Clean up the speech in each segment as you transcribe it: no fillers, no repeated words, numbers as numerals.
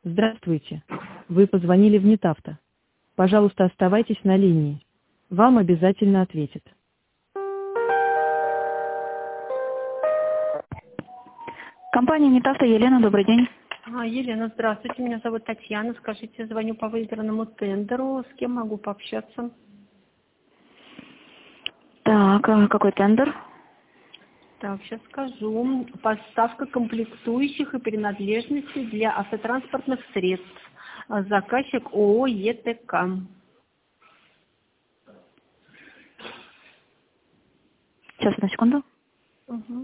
Здравствуйте. Вы позвонили в Нетавто. Пожалуйста, оставайтесь на линии. Вам обязательно ответят. Компания Нетавто, Елена, добрый день. Елена, здравствуйте, меня зовут Татьяна. Скажите, звоню по выигранному тендеру. С кем могу пообщаться? Так, а какой тендер? Так, сейчас скажу. Поставка комплектующих и принадлежностей для автотранспортных средств. Заказчик ООО ЕТК. Сейчас, на секунду. Угу.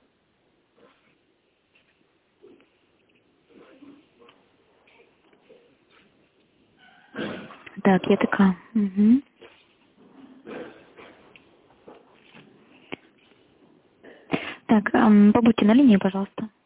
Так, ЕТК. Угу. Так, побудьте на линии, пожалуйста.